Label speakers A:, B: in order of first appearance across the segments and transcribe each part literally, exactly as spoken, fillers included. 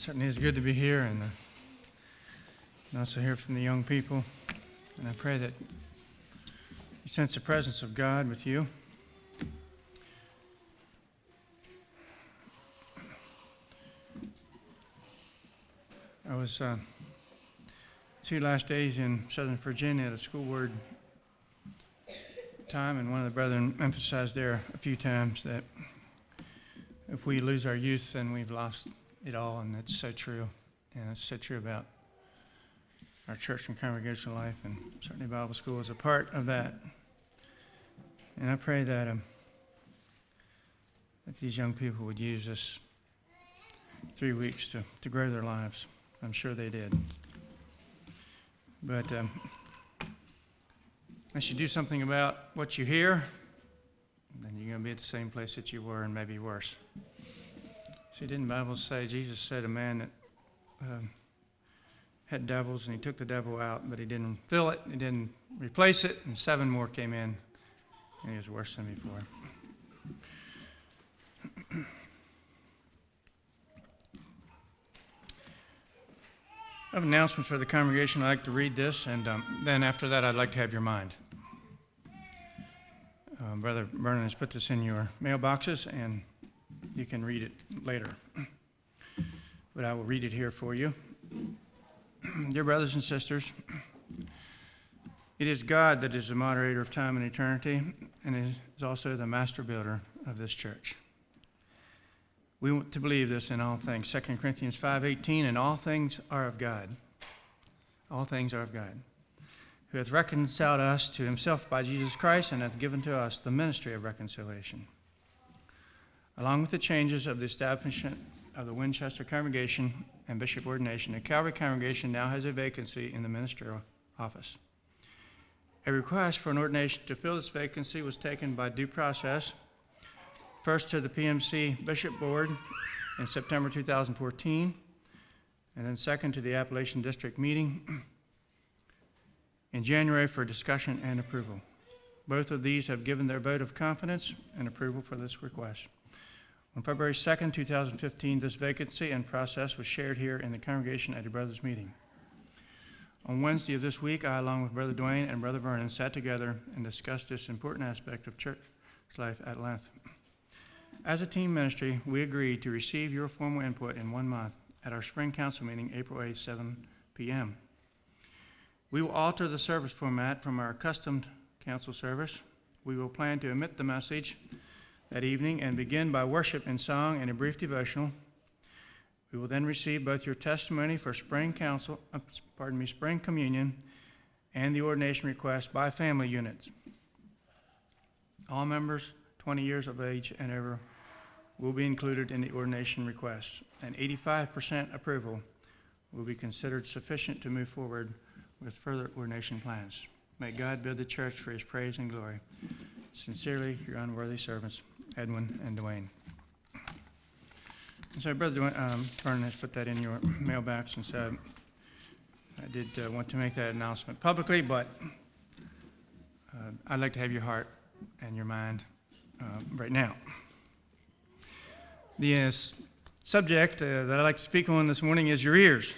A: certainly is good to be here and, uh, and also hear from the young people. And I pray that you sense the presence of God with you. I was uh, two last days in Southern Virginia at a school board time, and one of the brethren emphasized there a few times that if we lose our youth, then we've lost it all, and it's so true. And it's so true about our church and congregational life, and certainly Bible school is a part of that. And I pray that um, that these young people would use this three weeks to, to grow their lives. I'm sure they did. But um, unless you do something about what you hear, then you're going to be at the same place that you were and maybe worse. See, didn't the Bible say, Jesus said a man that um, had devils, and he took the devil out, but he didn't fill it, he didn't replace it, and seven more came in, and he was worse than before. I have an announcement for the congregation. I'd like to read this, and um, then after that, I'd like to have your mind. Uh, Brother Vernon has put this in your mailboxes, and you can read it later. But I will read it here for you. Dear brothers and sisters, it is God that is the moderator of time and eternity, and is also the master builder of this church. We want to believe this in all things. Second Corinthians five eighteen, and all things are of God. All things are of God, who hath reconciled us to himself by Jesus Christ, and hath given to us the ministry of reconciliation. Along with the changes of the establishment of the Winchester Congregation and Bishop Ordination, the Calvary Congregation now has a vacancy in the ministerial office. A request for an ordination to fill this vacancy was taken by due process, first to the P M C Bishop Board in September two thousand fourteen, and then second to the Appalachian District meeting in January for discussion and approval. Both of these have given their vote of confidence and approval for this request. On February second, two thousand fifteen, this vacancy and process was shared here in the congregation at a brothers' meeting. On Wednesday of this week, I, along with Brother Dwayne and Brother Vernon, sat together and discussed this important aspect of church life at length. As a team ministry, we agreed to receive your formal input in one month at our spring council meeting, April eighth, seven p.m. We will alter the service format from our accustomed council service. We will plan to omit the message that evening and begin by worship in song and a brief devotional. We will then receive both your testimony for spring council, uh, pardon me, spring communion, and the ordination request by family units. All members twenty years of age and over will be included in the ordination request, and eighty-five percent approval will be considered sufficient to move forward with further ordination plans. May God build the church for his praise and glory. Sincerely, your unworthy servants, Edwin and Dwayne. And so Brother Dwayne, um, Vernon has put that in your mailbox, and so I did uh, want to make that announcement publicly, but uh, I'd like to have your heart and your mind uh, right now. The uh, subject uh, that I'd like to speak on this morning is your ears.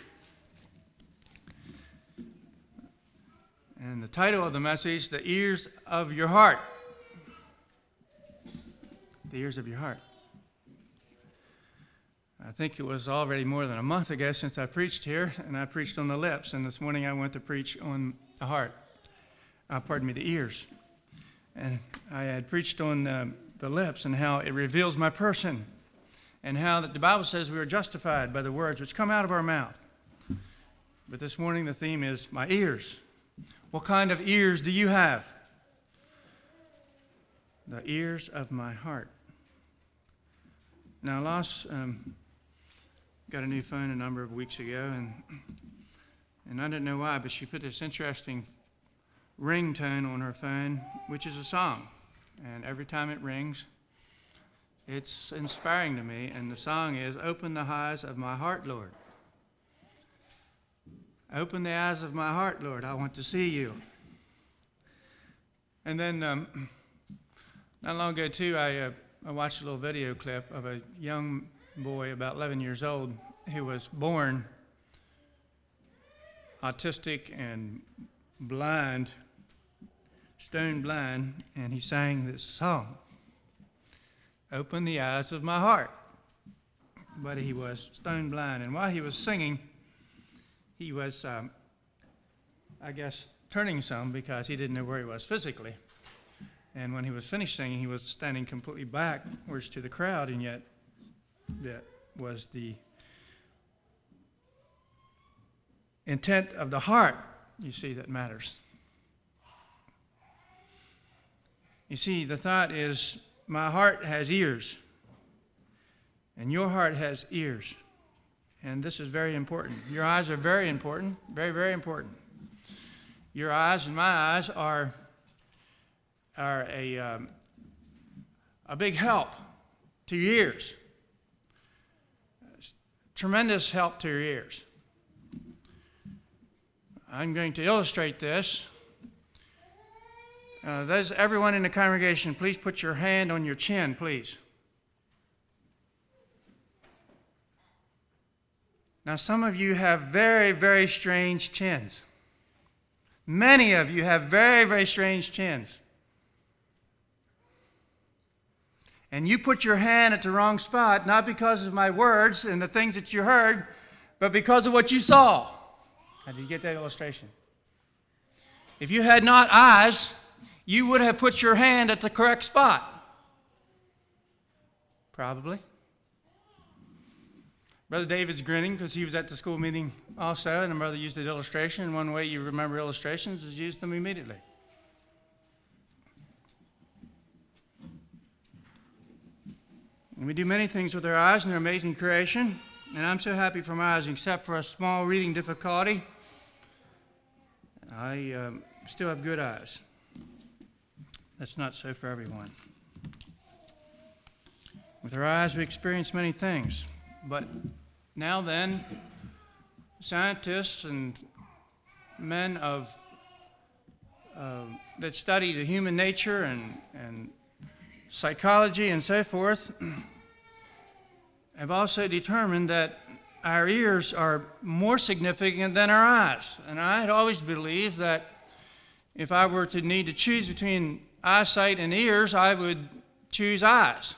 A: And the title of the message, The Ears of Your Heart. The ears of your heart. I think it was already more than a month ago since I preached here, and I preached on the lips, and this morning I went to preach on the heart. Uh, pardon me, the ears. And I had preached on uh, the lips and how it reveals my person, and how that the Bible says we are justified by the words which come out of our mouth. But this morning the theme is my ears. What kind of ears do you have? The ears of my heart. Now, Loss um, got a new phone a number of weeks ago, and and I didn't know why, but she put this interesting ringtone on her phone, which is a song. And every time it rings, it's inspiring to me. And the song is, "Open the eyes of my heart, Lord. Open the eyes of my heart, Lord. I want to see you." And then um, not long ago, too, I, uh, I watched a little video clip of a young boy, about eleven years old, who was born autistic and blind, stone blind, and he sang this song, "Open the Eyes of My Heart." But he was stone blind, and while he was singing, he was, um, I guess, turning some because he didn't know where he was physically. And when he was finished singing, he was standing completely backwards to the crowd, and yet that was the intent of the heart, you see, that matters. You see, the thought is, my heart has ears, and your heart has ears. And this is very important. Your eyes are very important, very, very important. Your eyes and my eyes are, are a, um, a big help to your ears. Tremendous help to your ears. I'm going to illustrate this. Uh, those, everyone in the congregation, please put your hand on your chin, please. Now, some of you have very, very strange chins. Many of you have very, very strange chins. And you put your hand at the wrong spot, not because of my words and the things that you heard, but because of what you saw. How did you get that illustration? If you had not eyes, you would have put your hand at the correct spot. Probably. Brother David's grinning because he was at the school meeting also, and the brother used the illustration. And one way you remember illustrations is use them immediately. And we do many things with our eyes in our amazing creation, and I'm so happy for my eyes, except for a small reading difficulty. I um, still have good eyes. That's not so for everyone. With our eyes, we experience many things, but now then, scientists and men of uh, that study the human nature and, and psychology and so forth have also determined that our ears are more significant than our eyes. And I had always believed that if I were to need to choose between eyesight and ears, I would choose eyes.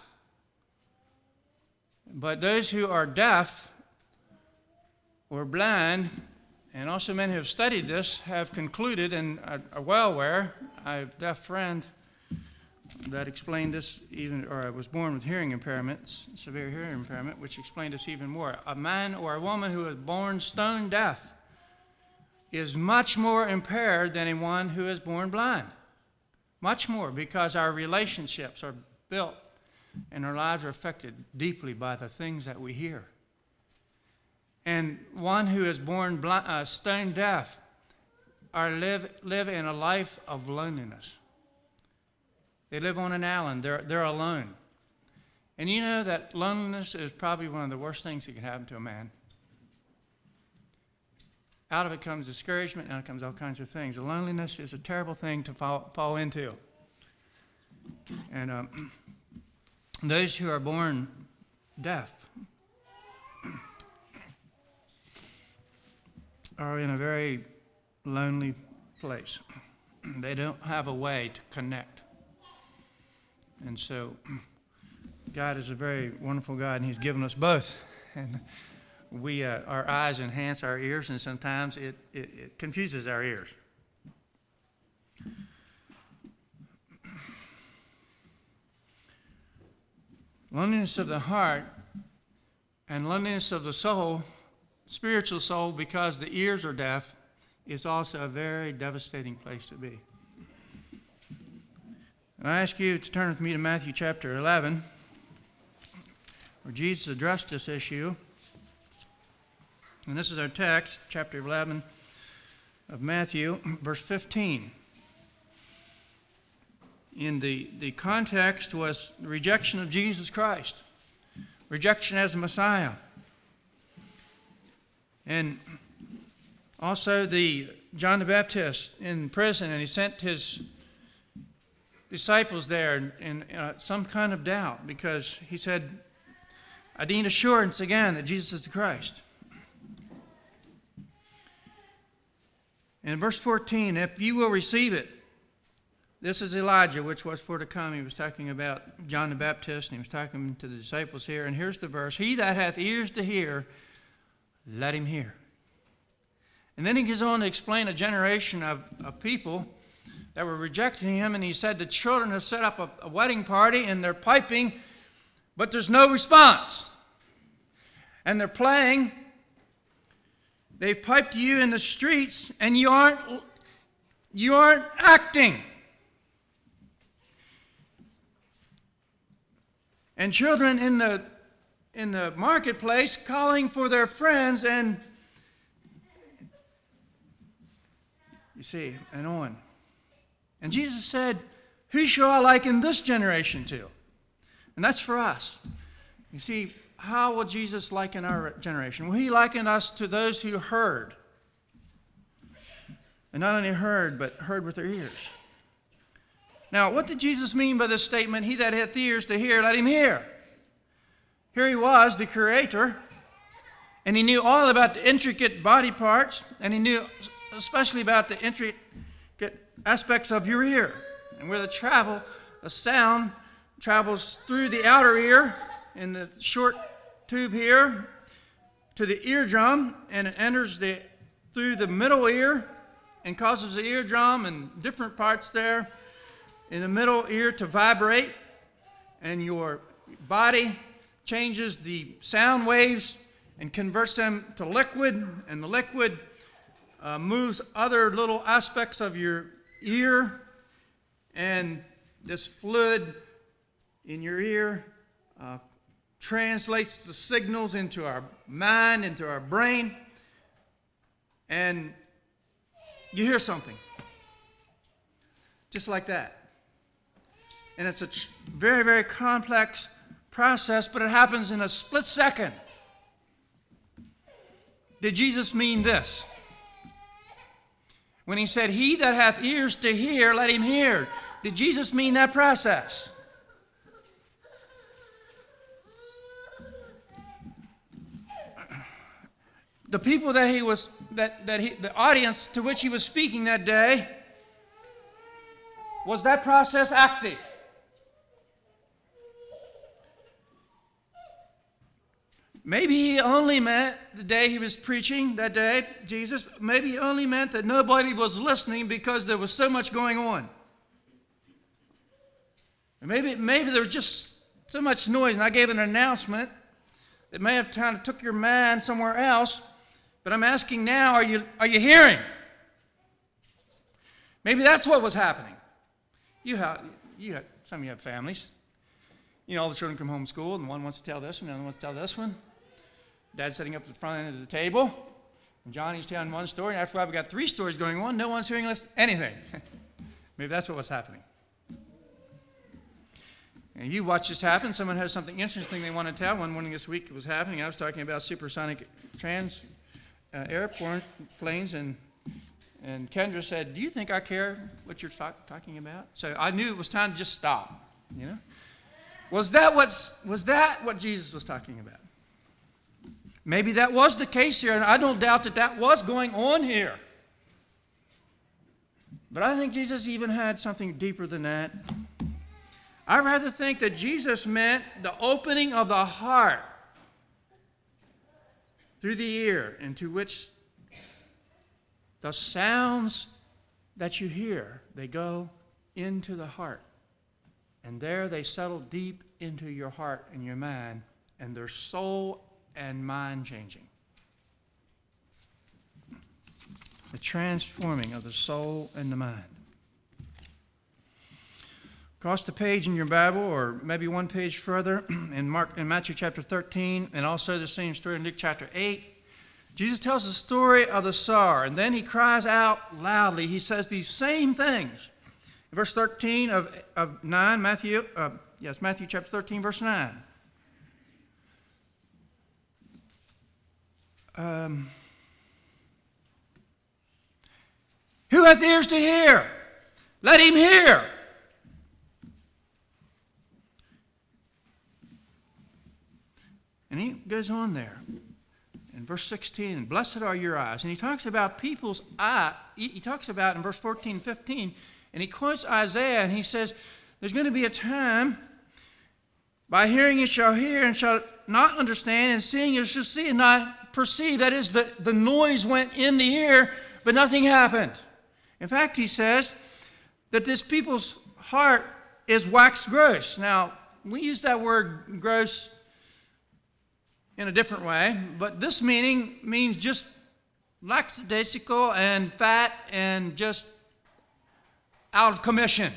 A: But those who are deaf or blind, and also men who have studied this, have concluded and are well aware. I have a deaf friend that explained this even, or I was born with hearing impairments, severe hearing impairment, which explained this even more. A man or a woman who is born stone deaf is much more impaired than one who is born blind. Much more, because our relationships are built and our lives are affected deeply by the things that we hear. And one who is born blind, uh, stone deaf are live, live in a life of loneliness. They live on an island. They're, they're alone. And you know that loneliness is probably one of the worst things that can happen to a man. Out of it comes discouragement, out of it comes all kinds of things. Loneliness is a terrible thing to fall, fall into. And um, those who are born deaf are in a very lonely place. They don't have a way to connect. And so God is a very wonderful God, and He's given us both. And we, uh, our eyes enhance our ears, and sometimes it, it, it confuses our ears. Loneliness of the heart and loneliness of the soul, spiritual soul, because the ears are deaf, is also a very devastating place to be. And I ask you to turn with me to Matthew chapter eleven, where Jesus addressed this issue. And this is our text, chapter eleven of Matthew, verse fifteen. In the, the context was the rejection of Jesus Christ, rejection as a Messiah. And also the John the Baptist in prison, and he sent his disciples there in, in uh, some kind of doubt, because he said, I need assurance again that Jesus is the Christ. In verse fourteen, if you will receive it, this is Elijah, which was for to come. He was talking about John the Baptist, and he was talking to the disciples here. And here's the verse. He that hath ears to hear, let him hear. And then he goes on to explain a generation of, of people that were rejecting him. And he said the children have set up a, a wedding party, and they're piping, but there's no response. And they're playing. They've piped to you in the streets, and you aren't, you aren't acting. And children in the in the marketplace calling for their friends, and you see, and on. And Jesus said, who shall I liken this generation to? And that's for us. You see, how will Jesus liken our generation? Well, he likened us to those who heard. And not only heard, but heard with their ears. Now, what did Jesus mean by this statement, he that hath ears to hear, let him hear? Here he was, the Creator, and he knew all about the intricate body parts, and he knew especially about the intricate aspects of your ear, and where the travel, the sound travels through the outer ear in the short tube here to the eardrum, and it enters the through the middle ear and causes the eardrum and different parts there in the middle ear to vibrate, and your body changes the sound waves and converts them to liquid, and the liquid uh, moves other little aspects of your ear, and this fluid in your ear uh, translates the signals into our mind, into our brain, and you hear something just like that. And it's a tr- very, very complex process, but it happens in a split second. Did Jesus mean this? When he said, he that hath ears to hear, let him hear. Did Jesus mean that process? The people that he was, that, that he, the audience to which he was speaking that day, was that process active? Maybe he only meant the day he was preaching that day, Jesus, maybe he only meant that nobody was listening because there was so much going on. And maybe, maybe there was just so much noise, and I gave an announcement that may have kind of took your mind somewhere else, but I'm asking now, are you, are you hearing? Maybe that's what was happening. You have, you have, some of you have families. You know, all the children come home from school, and one wants to tell this one, and the other wants to tell this one. Dad's sitting up at the front end of the table, and Johnny's telling one story, and after a while we got three stories going on. No one's hearing anything. Maybe that's what was happening. And you watch this happen. Someone has something interesting they want to tell. One morning this week it was happening. I was talking about supersonic trans uh, airplanes, and and Kendra said, "Do you think I care what you're talk, talking about?" So I knew it was time to just stop. You know, was that what's was that what Jesus was talking about? Maybe that was the case here, and I don't doubt that that was going on here. But I think Jesus even had something deeper than that. I rather think that Jesus meant the opening of the heart through the ear, into which the sounds that you hear, they go into the heart. And there they settle deep into your heart and your mind, and they're soul and mind changing. The transforming of the soul and the mind. Across the page in your Bible, or maybe one page further, in Mark, in Matthew chapter thirteen, and also the same story in Luke chapter eight, Jesus tells the story of the sower, and then he cries out loudly. He says these same things. In verse thirteen of, of nine, Matthew, uh, yes, Matthew chapter thirteen, verse nine. Um, Who hath ears to hear? Let him hear. goes on there in verse sixteen, blessed are your eyes. And he talks about people's eye. He talks about in verse fourteen, fifteen, and he quotes Isaiah, and he says, there's going to be a time, by hearing you shall hear and shall not understand, and seeing you shall see and not perceive. That is, the, the noise went in the ear, but nothing happened. In fact, he says that this people's heart is waxed gross. Now, we use that word gross in a different way, but this meaning means just lackadaisical and fat and just out of commission.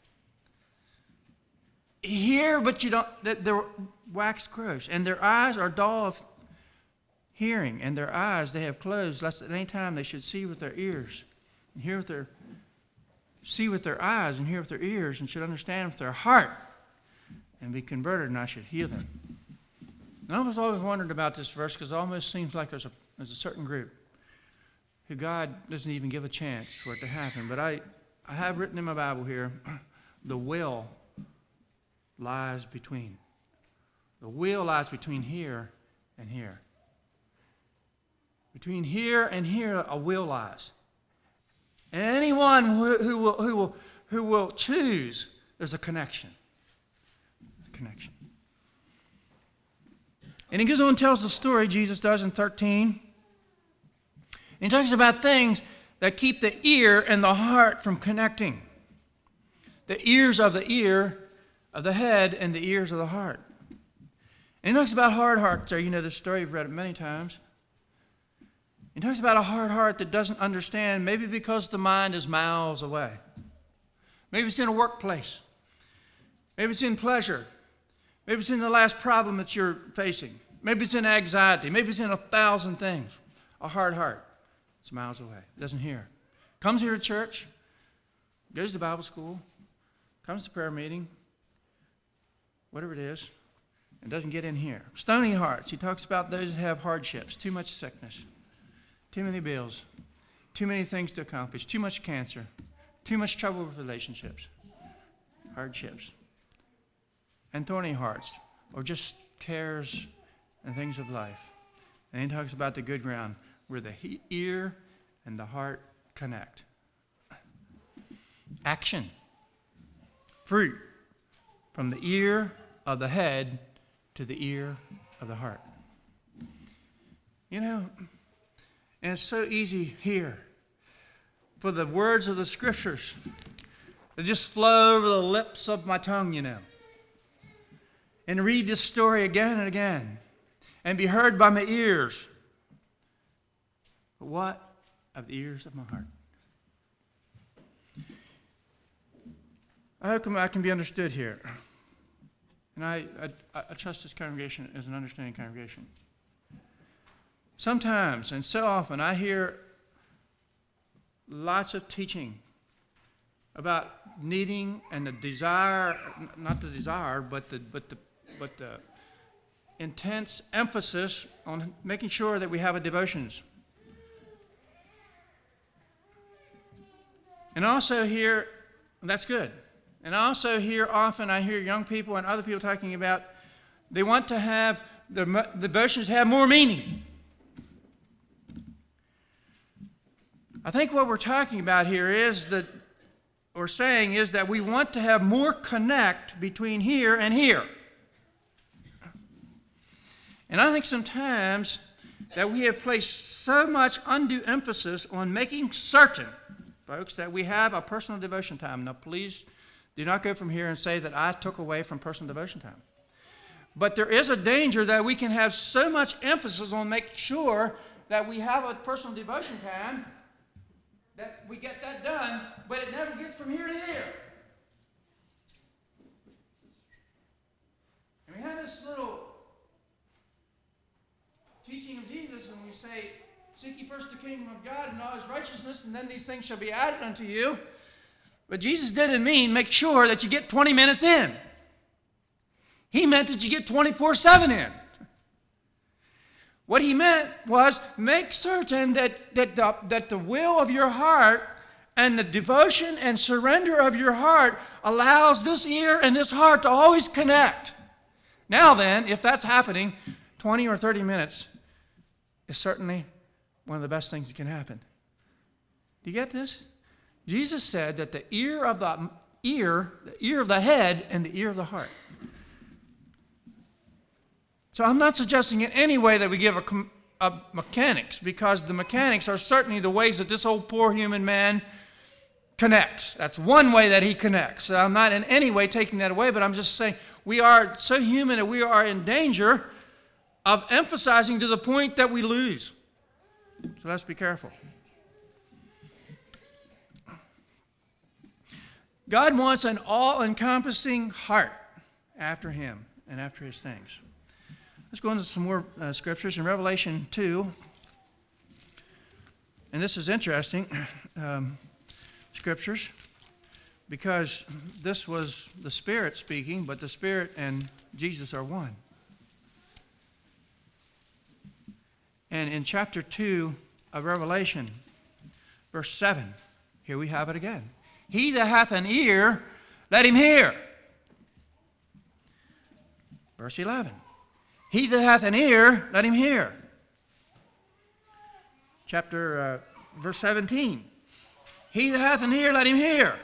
A: Hear, but you don't, they're waxed gross, and their eyes are dull of hearing, and their eyes they have closed, lest at any time they should see with their ears, and hear with their, see with their eyes, and hear with their ears, and should understand with their heart, and be converted, and I should heal them. And I was always wondered about this verse, because it almost seems like there's a, there's a certain group who God doesn't even give a chance for it to happen. But I, I have written in my Bible here, the will lies between. The will lies between here and here. Between here and here, a will lies. And anyone who, who, will, who, will, who will choose, there's a connection. There's a connection. And he goes on and tells the story, Jesus does in thirteen. And he talks about things that keep the ear and the heart from connecting. The ears of the ear of the head and the ears of the heart. And he talks about hard hearts there. You know this story, you've read it many times. He talks about a hard heart that doesn't understand, maybe because the mind is miles away. Maybe it's in a workplace. Maybe it's in pleasure. Maybe it's in the last problem that you're facing. Maybe it's in anxiety. Maybe it's in a thousand things. A hard heart. It's miles away. Doesn't hear. Comes here to church. Goes to Bible school. Comes to prayer meeting. Whatever it is. And doesn't get in here. Stony hearts. He talks about those that have hardships. Too much sickness. Too many bills. Too many things to accomplish. Too much cancer. Too much trouble with relationships. Hardships. And thorny hearts. Or just cares and things of life. And he talks about the good ground where the he- ear and the heart connect. Action. Fruit. From the ear of the head to the ear of the heart. You know, and it's so easy here for the words of the scriptures to just flow over the lips of my tongue, you know, and read this story again and again and be heard by my ears. But what of the ears of my heart? I hope I can be understood here. And I, I, I trust this congregation is an understanding congregation. Sometimes, and so often, I hear lots of teaching about needing and the desire, not the desire, but the, but the, but the intense emphasis on making sure that we have a devotions. And also hear, that's good. And I also hear often, I hear young people and other people talking about they want to have the devotions have more meaning. I think what we're talking about here is that, or saying is that we want to have more connect between here and here. And I think sometimes that we have placed so much undue emphasis on making certain, folks, that we have a personal devotion time. Now, please do not go from here and say that I took away from personal devotion time. But there is a danger that we can have so much emphasis on making sure that we have a personal devotion time, that we get that done, but it never gets from here to here. And we have this little teaching of Jesus, and we say, seek ye first the kingdom of God and all his righteousness, and then these things shall be added unto you. But Jesus didn't mean make sure that you get twenty minutes in. He meant that you get twenty-four seven in. What he meant was make certain that, that, the, that the will of your heart and the devotion and surrender of your heart allows this ear and this heart to always connect. Now then, if that's happening twenty or thirty minutes is certainly one of the best things that can happen. Do you get this? Jesus said that the ear of the ear, the ear of the head, and the ear of the heart. So I'm not suggesting in any way that we give a, a mechanics, because the mechanics are certainly the ways that this old poor human man connects. That's one way that he connects. So I'm not in any way taking that away, but I'm just saying we are so human and we are in danger of emphasizing to the point that we lose. So let's be careful. God wants an all-encompassing heart after him and after his things. Let's go into some more uh, scriptures in Revelation two. And this is interesting, um, scriptures, because this was the Spirit speaking, but the Spirit and Jesus are one. And in chapter two of Revelation, verse seven, here we have it again. He that hath an ear, let him hear. Verse eleven. He that hath an ear, let him hear. Chapter, uh, verse seventeen. He that hath an ear, let him hear.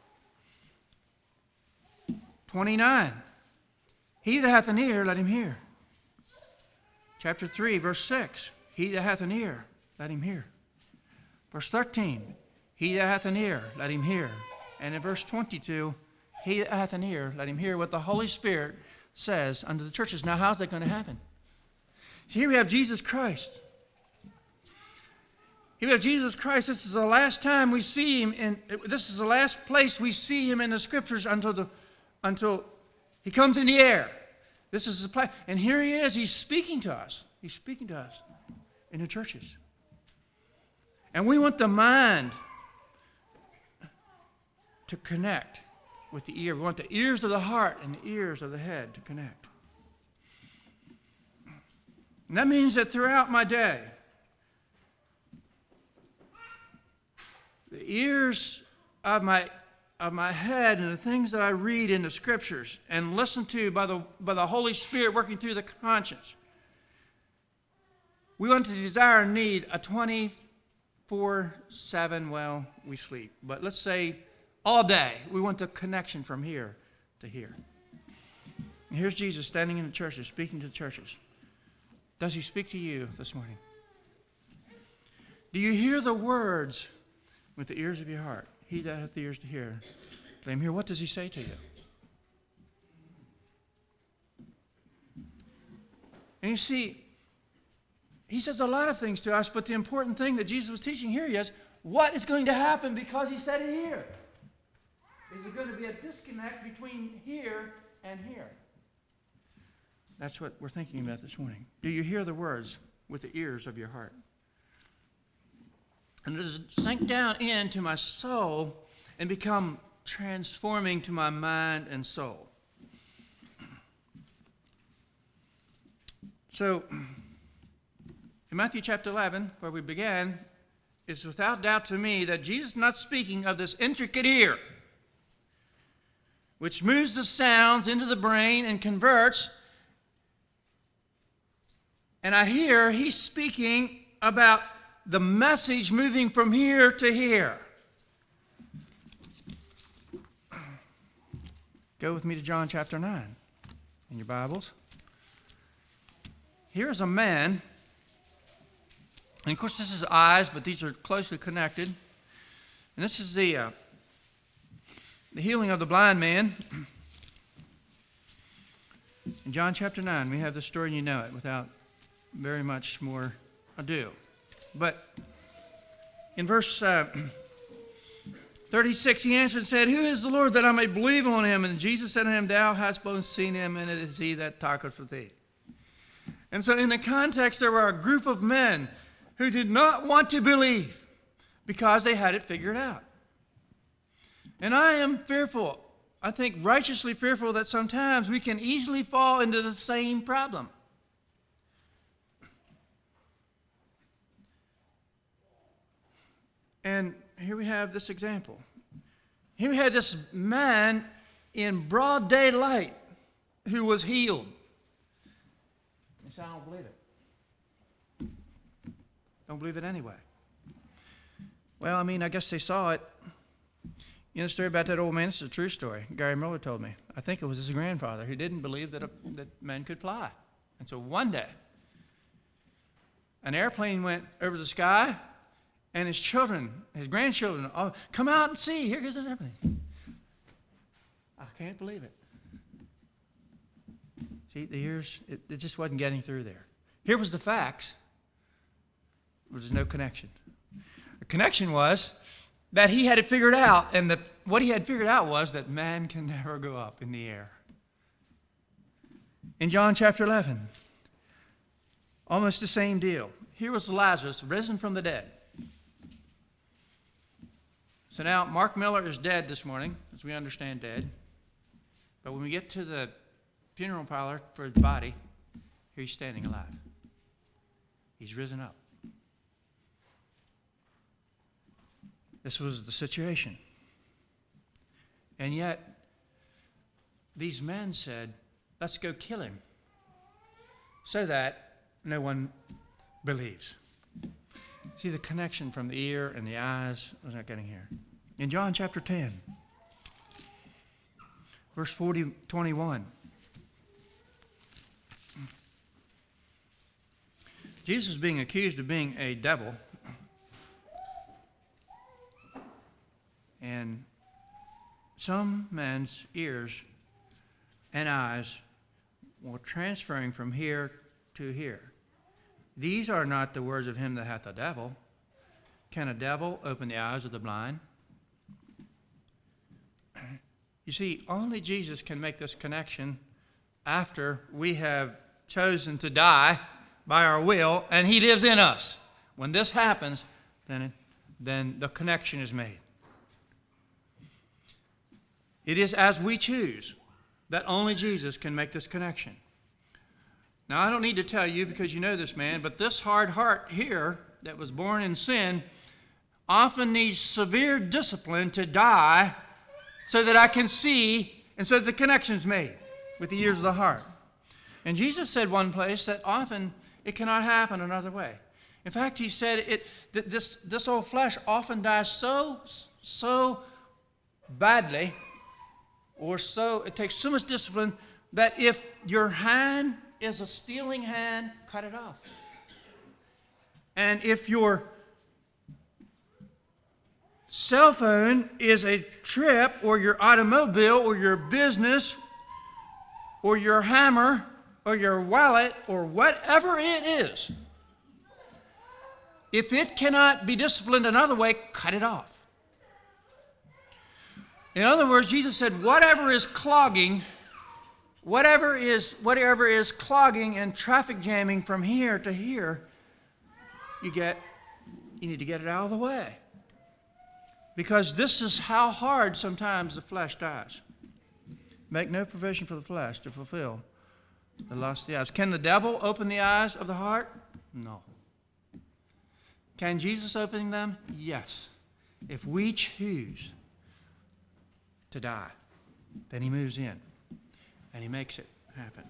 A: twenty-nine. He that hath an ear, let him hear. Chapter three, verse six. He that hath an ear, let him hear. Verse thirteen. He that hath an ear, let him hear. And in verse twenty-two, he that hath an ear, let him hear what the Holy Spirit says unto the churches. Now, how's that going to happen? So here we have Jesus Christ. Here we have Jesus Christ. This is the last time we see him, and this is the last place we see him in the Scriptures until the until he comes in the air. This is the place, and here he is. He's speaking to us. He's speaking to us in the churches, and we want the mind to connect with the ear. We want the ears of the heart and the ears of the head to connect. And that means that throughout my day, the ears of my of my head and the things that I read in the Scriptures and listen to by the by the Holy Spirit working through the conscience, we want to desire and need a twenty-four seven, well, we sleep, but let's say all day, we want the connection from here to here. And here's Jesus standing in the churches, speaking to the churches. Does he speak to you this morning? Do you hear the words with the ears of your heart? He that hath ears to hear, let him hear. What does he say to you? And you see, he says a lot of things to us, but the important thing that Jesus was teaching here is what is going to happen because he said it here. Is there going to be a disconnect between here and here? That's what we're thinking about this morning. Do you hear the words with the ears of your heart? And does it sink down into my soul and become transforming to my mind and soul? So, in Matthew chapter eleven, where we began, it's without doubt to me that Jesus is not speaking of this intricate ear, which moves the sounds into the brain and converts. And I hear he's speaking about the message moving from here to here. Go with me to John chapter nine in your Bibles. Here's a man, and of course this is eyes, but these are closely connected. And this is the... Uh, The healing of the blind man. In John chapter nine, we have this story and you know it without very much more ado. But in verse uh, thirty-six, he answered and said, Who is the Lord that I may believe on him? And Jesus said to him, Thou hast both seen him, and it is he that talketh with thee. And so in the context, there were a group of men who did not want to believe because they had it figured out. And I am fearful, I think righteously fearful, that sometimes we can easily fall into the same problem. And here we have this example. Here we had this man in broad daylight who was healed. You say, I don't believe it. Don't believe it anyway. Well, I mean, I guess they saw it. You know the story about that old man? It's a true story. Gary Miller told me. I think it was his grandfather who didn't believe that, a, that men could fly. And so one day, an airplane went over the sky, and his children, his grandchildren, oh, come out and see. Here goes an airplane. I can't believe it. See, the years, it, it just wasn't getting through there. Here was the facts. There was no connection. The connection was that he had it figured out, and the, what he had figured out was that man can never go up in the air. In John chapter eleven, almost the same deal. Here was Lazarus, risen from the dead. So now, Mark Miller is dead this morning, as we understand dead. But when we get to the funeral parlor for his body, here he's standing alive. He's risen up. This was the situation. And yet, these men said, let's go kill him so that no one believes. See the connection from the ear and the eyes. I was not getting here. In John chapter ten, verse forty, twenty-one. Jesus is being accused of being a devil. And some men's ears and eyes were transferring from here to here. These are not the words of him that hath a devil. Can a devil open the eyes of the blind? You see, only Jesus can make this connection after we have chosen to die by our will, and he lives in us. When this happens, then, then the connection is made. It is as we choose that only Jesus can make this connection. Now, I don't need to tell you because you know this man, but this hard heart here that was born in sin often needs severe discipline to die so that I can see and so that the connection is made with the ears of the heart. And Jesus said one place that often it cannot happen another way. In fact, he said it that this, this old flesh often dies so, so badly, or so, it takes so much discipline that if your hand is a stealing hand, cut it off. And if your cell phone is a trip, or your automobile, or your business, or your hammer, or your wallet, or whatever it is, if it cannot be disciplined another way, cut it off. In other words, Jesus said, whatever is clogging, whatever is, whatever is clogging and traffic jamming from here to here, you get, you need to get it out of the way. Because this is how hard sometimes the flesh dies. Make no provision for the flesh to fulfill the lust of the eyes. Can the devil open the eyes of the heart? No. Can Jesus open them? Yes. If we choose to die, then he moves in and he makes it happen.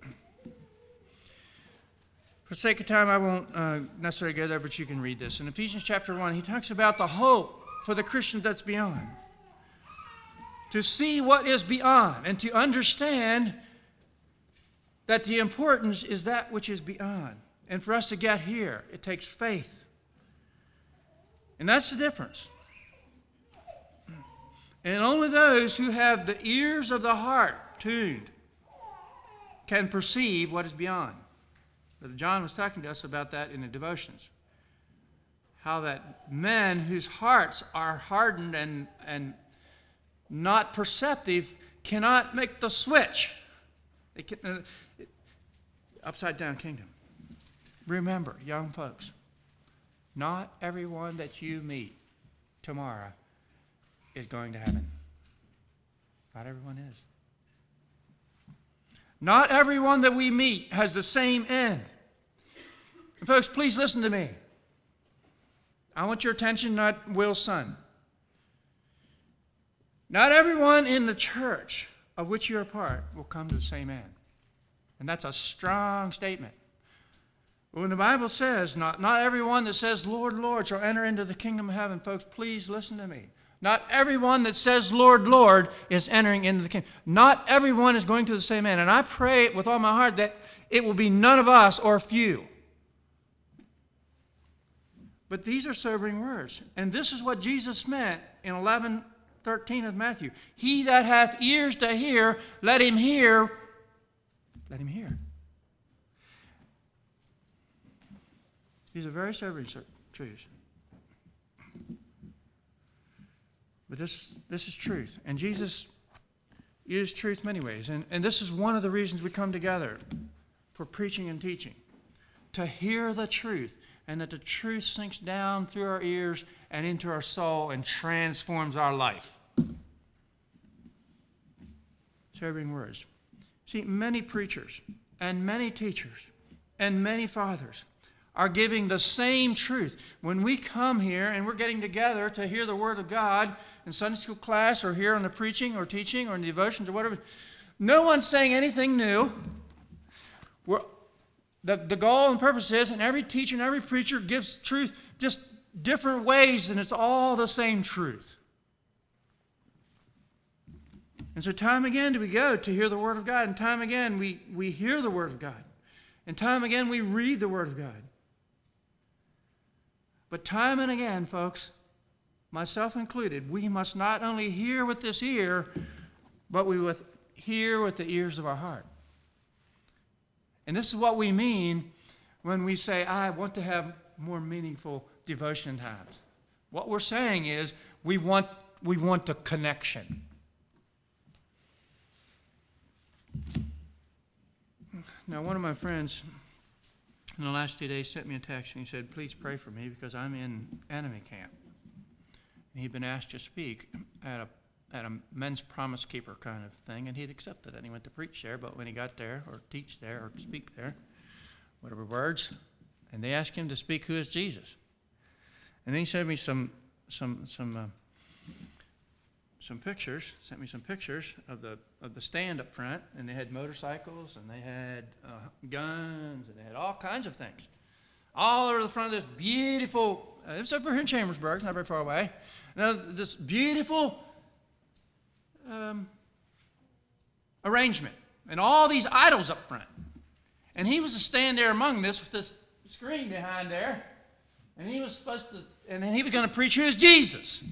A: For the sake of time, I won't uh, necessarily go there, but you can read this. In Ephesians chapter one, he talks about the hope for the Christians that's beyond. To see what is beyond and to understand that the importance is that which is beyond. And for us to get here, it takes faith. And that's the difference. And only those who have the ears of the heart tuned can perceive what is beyond. Brother John was talking to us about that in the devotions. How that men whose hearts are hardened and, and not perceptive cannot make the switch. They can, uh, upside down kingdom. Remember, young folks, not everyone that you meet tomorrow is going to heaven. Not everyone is. Not everyone that we meet has the same end. And folks, please listen to me. I want your attention, not Will's son. Not everyone in the church of which you're a part will come to the same end. And that's a strong statement. When the Bible says, not, not everyone that says, Lord, Lord, shall enter into the kingdom of heaven, folks, please listen to me. Not everyone that says, Lord, Lord, is entering into the kingdom. Not everyone is going to the same end. And I pray with all my heart that it will be none of us or few. But these are sobering words. And this is what Jesus meant in eleven thirteen of Matthew. He that hath ears to hear, let him hear. Let him hear. These are very sobering truths. But this, this is truth. And Jesus used truth many ways. And, and this is one of the reasons we come together for preaching and teaching. To hear the truth. And that the truth sinks down through our ears and into our soul and transforms our life. Sobering words. See, many preachers and many teachers and many fathers are giving the same truth. When we come here and we're getting together to hear the Word of God in Sunday school class or here on the preaching or teaching or in the devotions or whatever, no one's saying anything new. We're The, the goal and purpose is, and every teacher and every preacher gives truth just different ways, and it's all the same truth. And so time again do we go to hear the Word of God, and time again we, we hear the Word of God, and time again we read the Word of God. But time and again, folks, myself included, we must not only hear with this ear, but we must hear with the ears of our heart. And this is what we mean when we say, I want to have more meaningful devotion times. What we're saying is we want, we want a connection. Now, one of my friends in the last two days sent me a text and he said, please pray for me because I'm in enemy camp. And he'd been asked to speak at a at a men's promise keeper kind of thing, and he'd accepted it. And he went to preach there, but when he got there, or teach there, or speak there, whatever words, and they asked him to speak, who is Jesus? And then he sent me some some some uh, some pictures, sent me some pictures of the of the stand up front, and they had motorcycles, and they had uh, guns, and they had all kinds of things. All over the front of this beautiful, uh, it was over here in Chambersburg, it's not very far away. Now, this beautiful Um, arrangement and all these idols up front, and he was to stand there among this with this screen behind there, and he was supposed to, and then he was going to preach who is Jesus.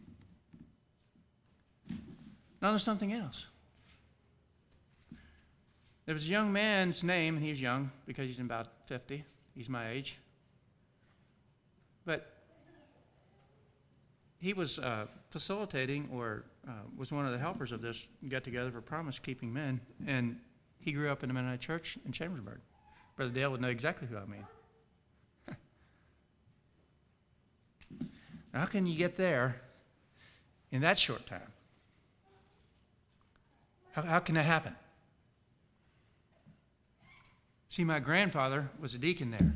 A: Now there's something else. There was a young man's name, and he was young because he's about fifty. He's my age, but he was uh, facilitating or uh, was one of the helpers of this get-together for promise-keeping men, and he grew up in the Mennonite church in Chambersburg. Brother Dale would know exactly who I mean. How can you get there in that short time? How, how can that happen? See, my grandfather was a deacon there.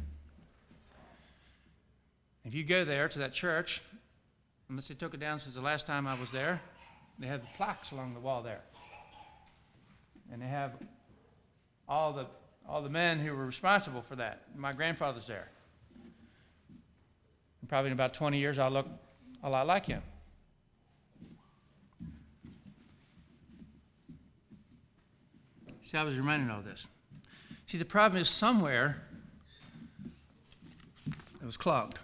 A: If you go there to that church, unless they took it down since the last time I was there, they have the plaques along the wall there. And they have all the all the men who were responsible for that. My grandfather's there. And probably in about twenty years, I'll look a lot like him. See, I was reminded of this. See, the problem is somewhere it was clogged.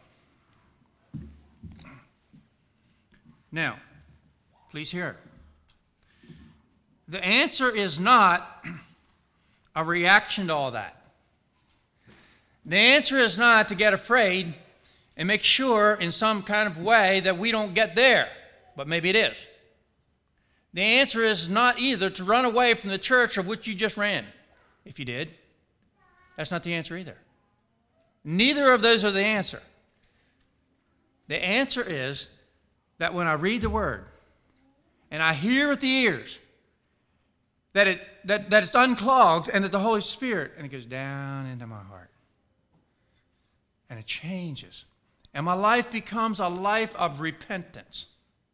A: Now, please hear it. The answer is not a reaction to all that. The answer is not to get afraid and make sure in some kind of way that we don't get there, but maybe it is. The answer is not either to run away from the church of which you just ran, if you did. That's not the answer either. Neither of those are the answer. The answer is that when I read the Word and I hear with the ears that it that, that it's unclogged and that the Holy Spirit, and it goes down into my heart. And it changes. And my life becomes a life of repentance.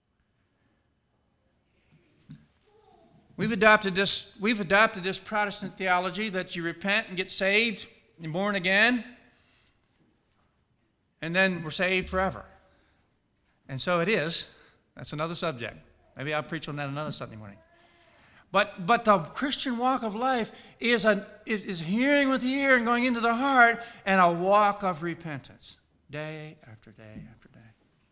A: We've adopted this, we've adopted this Protestant theology that you repent and get saved and born again. and then we're saved forever. And so it is. That's another subject. Maybe I'll preach on that another Sunday morning. But but the Christian walk of life is, a, is, is hearing with the ear and going into the heart, and a walk of repentance, day after day after day.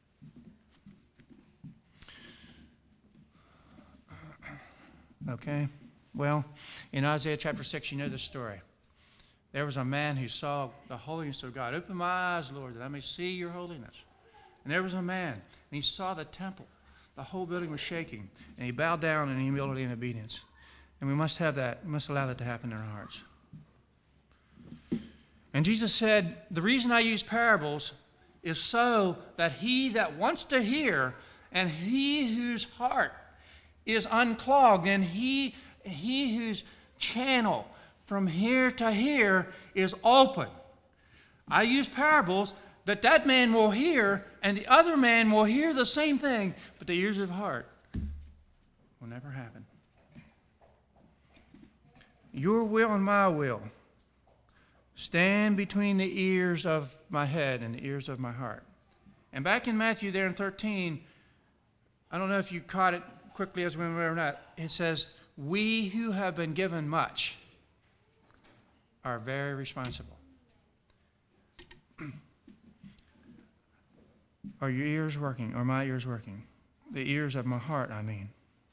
A: Okay, well, in Isaiah chapter six, you know the story. There was a man who saw the holiness of God. Open my eyes, Lord, that I may see your holiness. And there was a man, and he saw the temple. The whole building was shaking, and he bowed down in humility and obedience. And we must have that, we must allow that to happen in our hearts. And Jesus said, the reason I use parables is so that he that wants to hear and he whose heart is unclogged and he, he whose channel from here to here is open. I use parables that that man will hear and the other man will hear the same thing, but the ears of heart will never happen. Your will and my will stand between the ears of my head and the ears of my heart. And back in Matthew there in thirteen, I don't know if you caught it quickly as we went or not, it says, we who have been given much are very responsible. Are your ears working? Are my ears working? The ears of my heart, I mean.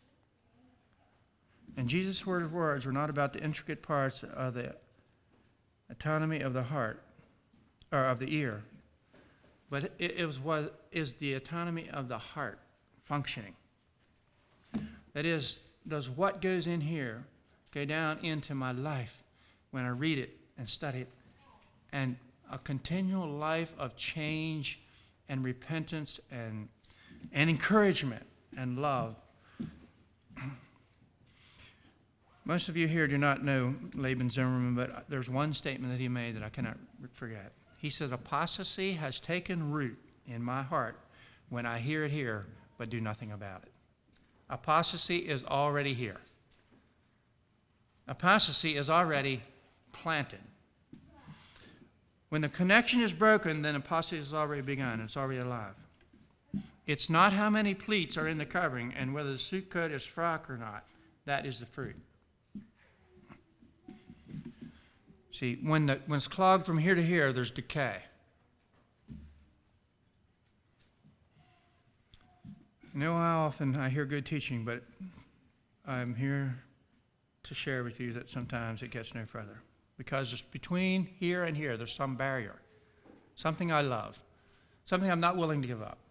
A: And Jesus' words were not about the intricate parts of the autonomy of the heart, or of the ear, but it, it was what is the autonomy of the heart functioning. That is, does what goes in here go down into my life when I read it and study it, and a continual life of change and repentance and, and encouragement and love. Most of you here do not know Laban Zimmerman, but there's one statement that he made that I cannot forget. He said, apostasy has taken root in my heart when I hear it here, but do nothing about it. Apostasy is already here. Apostasy is already planted. When the connection is broken, then apostasy has already begun. It's already alive. It's not how many pleats are in the covering and whether the suit coat is frock or not. That is the fruit. See, when, the, when it's clogged from here to here, there's decay. You know how often I hear good teaching, but I'm here to share with you that sometimes it gets no further. Because it's between here and here, there's some barrier. Something I love. Something I'm not willing to give up.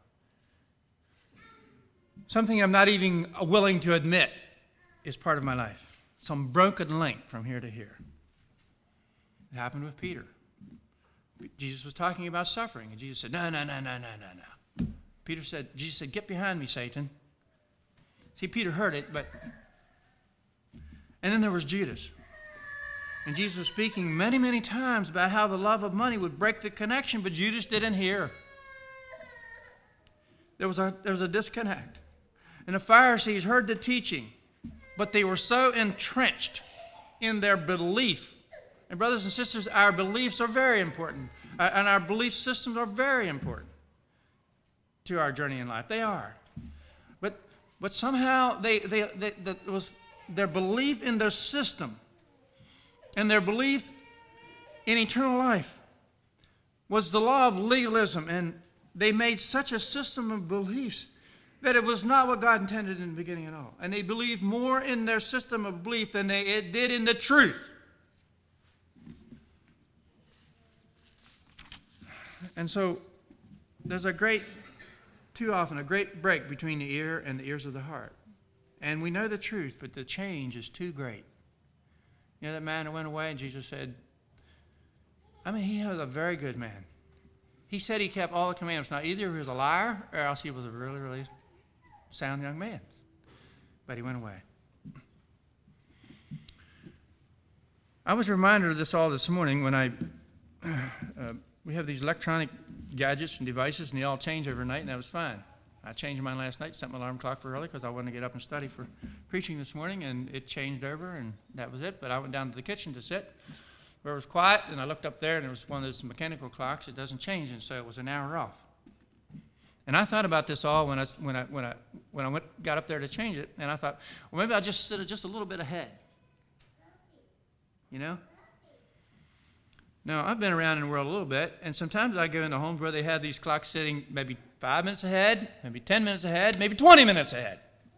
A: Something I'm not even willing to admit is part of my life. Some broken link from here to here. It happened with Peter. Jesus was talking about suffering, and Jesus said, no, no, no, no, no, no, no. Peter said, Jesus said, get behind me, Satan. See, Peter heard it, but... And then there was Judas. And Jesus was speaking many, many times about how the love of money would break the connection, but Judas didn't hear. There was a, there was a disconnect. And the Pharisees heard the teaching, but they were so entrenched in their belief. And brothers and sisters, our beliefs are very important. Uh, and our belief systems are very important to our journey in life. They are. But but somehow they, they, they, that was their belief in their system and their belief in eternal life was the law of legalism. And they made such a system of beliefs that it was not what God intended in the beginning at all. And they believed more in their system of belief than they did in the truth. And so there's a great, too often, a great break between the ear and the ears of the heart. And we know the truth, but the change is too great. You know that man who went away and Jesus said, I mean, he was a very good man. He said he kept all the commandments. Now, either he was a liar or else he was a really, really sound young man. But he went away. I was reminded of this all this morning when I... Uh, We have these electronic gadgets and devices, and they all change overnight, and that was fine. I changed mine last night, set my alarm clock for early because I wanted to get up and study for preaching this morning, and it changed over, and that was it. But I went down to the kitchen to sit, where it was quiet, and I looked up there, and it was one of those mechanical clocks. It doesn't change, and so it was an hour off. And I thought about this all when I when I when I when I went, got up there to change it, and I thought, well, maybe I'll just sit just a little bit ahead. You know. Now I've been around in the world a little bit, and sometimes I go into homes where they have these clocks sitting maybe five minutes ahead, maybe ten minutes ahead, maybe twenty minutes ahead.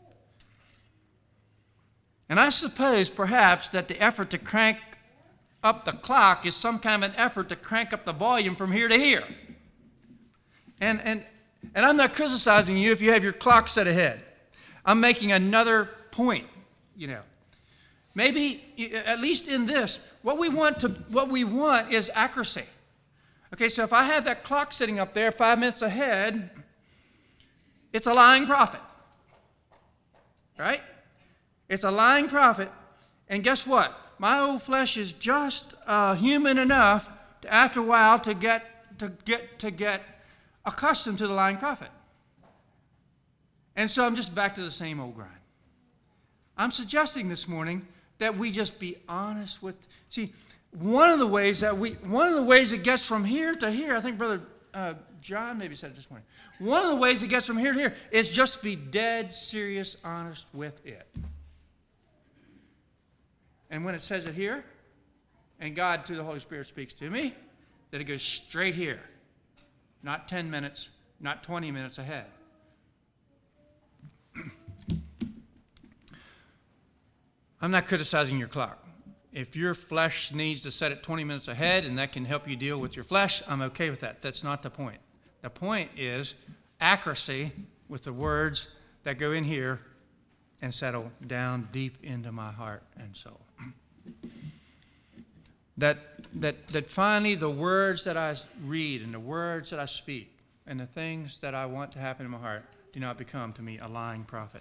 A: And I suppose perhaps that the effort to crank up the clock is some kind of an effort to crank up the volume from here to here. And and and I'm not criticizing you if you have your clock set ahead. I'm making another point, you know. Maybe at least in this, what we want to what we want is accuracy. Okay, so if I have that clock sitting up there five minutes ahead, it's a lying prophet. Right? It's a lying prophet, and guess what? My old flesh is just uh, human enough to, after a while, to get to get to get accustomed to the lying prophet. And so I'm just back to the same old grind. I'm suggesting this morning that we just be honest with. See, one of the ways that we, one of the ways it gets from here to here, I think Brother uh, John maybe said it this morning. One of the ways it gets from here to here is just be dead serious, honest with it. And when it says it here, and God through the Holy Spirit speaks to me, that it goes straight here, not ten minutes, not twenty minutes ahead. I'm not criticizing your clock. If your flesh needs to set it twenty minutes ahead and that can help you deal with your flesh, I'm okay with that. That's not the point. The point is accuracy with the words that go in here and settle down deep into my heart and soul. That, that, that finally the words that I read and the words that I speak and the things that I want to happen in my heart do not become to me a lying prophet.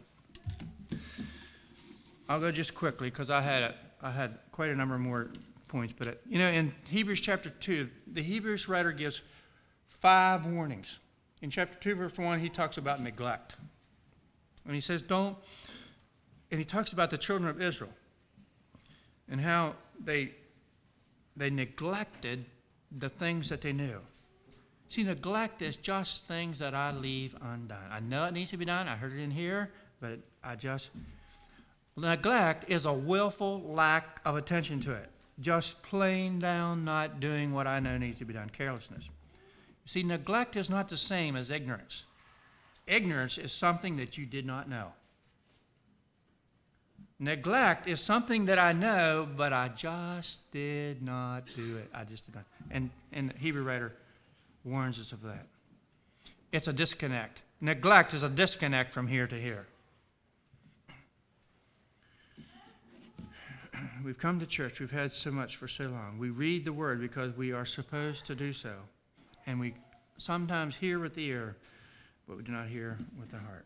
A: I'll go just quickly because I had a, I had quite a number more points. But, it, you know, in Hebrews chapter two, the Hebrews writer gives five warnings. In chapter two, verse one, he talks about neglect. And he says, don't, and he talks about the children of Israel and how they, they neglected the things that they knew. See, neglect is just things that I leave undone. I know it needs to be done. I heard it in here, but I just... Neglect is a willful lack of attention to it. Just plain down not doing what I know needs to be done. Carelessness. You see, neglect is not the same as ignorance. Ignorance is something that you did not know. Neglect is something that I know, but I just did not do it. I just did not. And, and the Hebrew writer warns us of that. It's a disconnect. Neglect is a disconnect from here to here. We've come to church. We've had so much for so long. We read the Word because we are supposed to do so. And we sometimes hear with the ear, but we do not hear with the heart.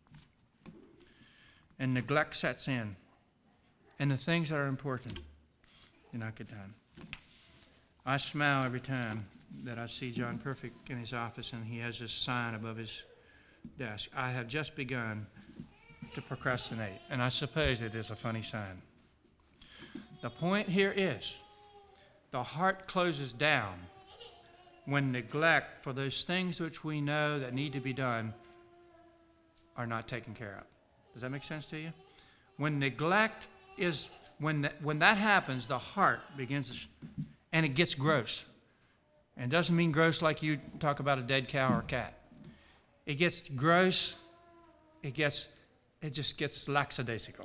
A: And neglect sets in. And the things that are important do not get done. I smile every time that I see John Perfect in his office and he has this sign above his desk. I have just begun to procrastinate. And I suppose it is a funny sign. The point here is the heart closes down when neglect for those things which we know that need to be done are not taken care of. Does that make sense to you? When neglect is, when that, when that happens, the heart begins to, sh- and it gets gross. And it doesn't mean gross like you talk about a dead cow or cat. It gets gross, it gets, it just gets lackadaisical.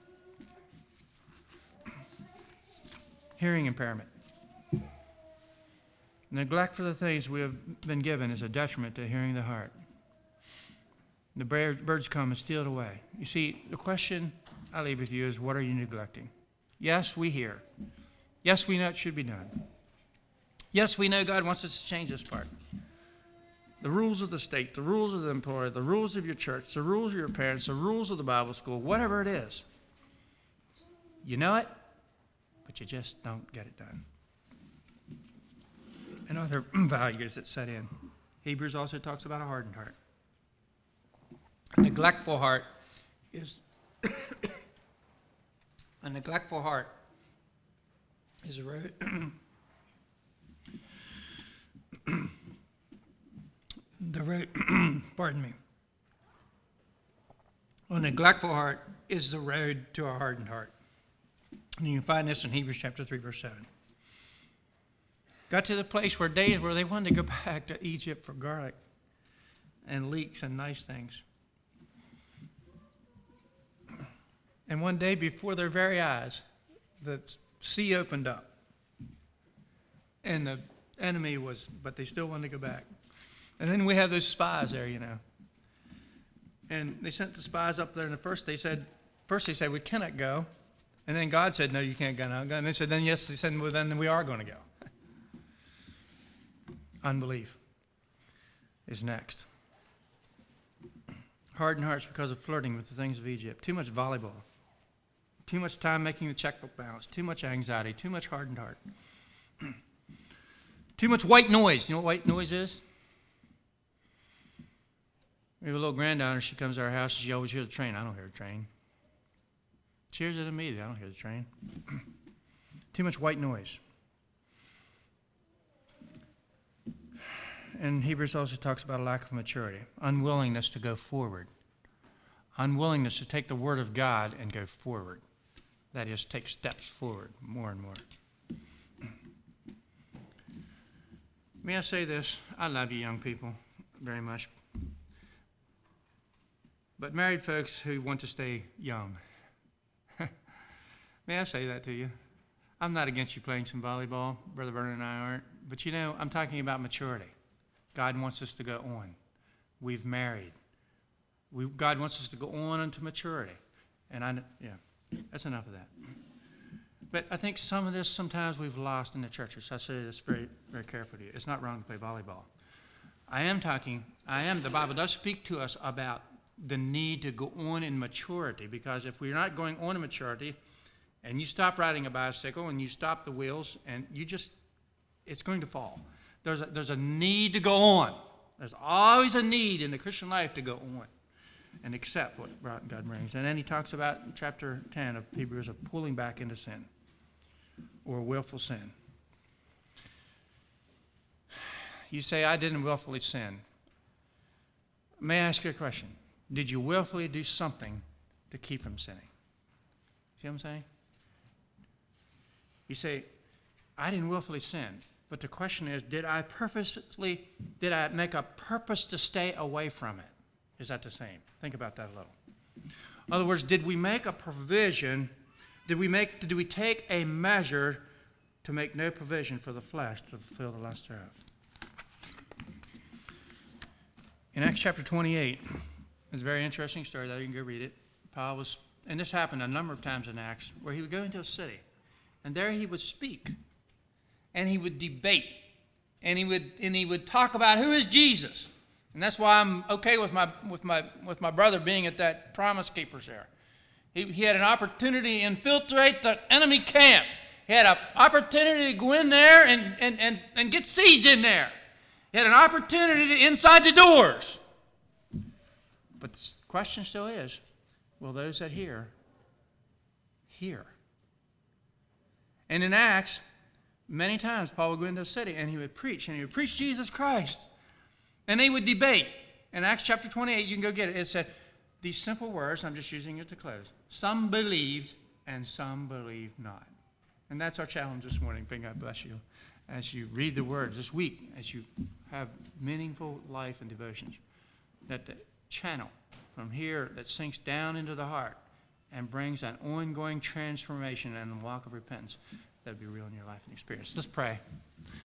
A: Hearing impairment. Neglect for the things we have been given is a detriment to hearing the heart. The birds come and steal it away. You see, the question I leave with you is, what are you neglecting? Yes, we hear. Yes, we know it should be done. Yes, we know God wants us to change this part. The rules of the state, the rules of the employer, the rules of your church, the rules of your parents, the rules of the Bible school, whatever it is. You know it, but you just don't get it done. And other values that set in. Hebrews also talks about a hardened heart. A neglectful heart is a neglectful heart is the road. The road, pardon me. A neglectful heart is the road to a hardened heart. And you can find this in Hebrews chapter three, verse seven. Got to the place where days where they wanted to go back to Egypt for garlic and leeks and nice things. And one day before their very eyes, the sea opened up. And the enemy was, but they still wanted to go back. And then we have those spies there, you know. And they sent the spies up there, and at first they said, first they said, we cannot go. And then God said, no, you can't go now. And they said, then yes, they said, well, then we are going to go. Unbelief is next. Hardened hearts because of flirting with the things of Egypt. Too much volleyball. Too much time making the checkbook balance. Too much anxiety. Too much hardened heart. Too much white noise. You know what white noise is? We have a little granddaughter. She comes to our house. She always hears the train. I don't hear the train. She hears it immediately. I don't hear the train. Too much white noise. And Hebrews also talks about a lack of maturity, unwillingness to go forward, unwillingness to take the Word of God and go forward. That is, take steps forward more and more. May I say this? I love you young people very much. But married folks who want to stay young, may I say that to you? I'm not against you playing some volleyball. Brother Vernon and I aren't. But you know, I'm talking about maturity. God wants us to go on. We've married. We, God wants us to go on into maturity. And I, yeah, that's enough of that. But I think some of this sometimes we've lost in the churches. I say this very, very carefully. It's not wrong to play volleyball. I am talking, I am, the Bible does speak to us about the need to go on in maturity, because if we're not going on in maturity and you stop riding a bicycle and you stop the wheels and you just, it's going to fall. There's a, there's a need to go on. There's always a need in the Christian life to go on and accept what God brings. And then he talks about in chapter ten of Hebrews of pulling back into sin or willful sin. You say, I didn't willfully sin. May I ask you a question? Did you willfully do something to keep from sinning? See what I'm saying? You say, I didn't willfully sin. But the question is, did I purposely, did I make a purpose to stay away from it? Is that the same? Think about that a little. In other words, did we make a provision, did we make, did we take a measure to make no provision for the flesh to fulfill the lust thereof? In Acts chapter twenty-eight, it's a very interesting story that you can go read it. Paul was, and this happened a number of times in Acts, where he would go into a city, and there he would speak. And he would debate, and he would and he would talk about who is Jesus, and that's why I'm okay with my with my with my brother being at that Promise Keepers there. He he had an opportunity to infiltrate the enemy camp. He had an opportunity to go in there and and and, and get seeds in there. He had an opportunity to inside the doors. But the question still is, will those that hear hear? And in Acts, many times Paul would go into the city and he would preach, and he would preach Jesus Christ. And they would debate. In Acts chapter twenty-eight, you can go get it. It said these simple words, I'm just using it to close. Some believed and some believed not. And that's our challenge this morning. May God bless you as you read the word this week, as you have meaningful life and devotions. That the channel from here that sinks down into the heart and brings an ongoing transformation and walk of repentance that would be real in your life and experience. Let's pray.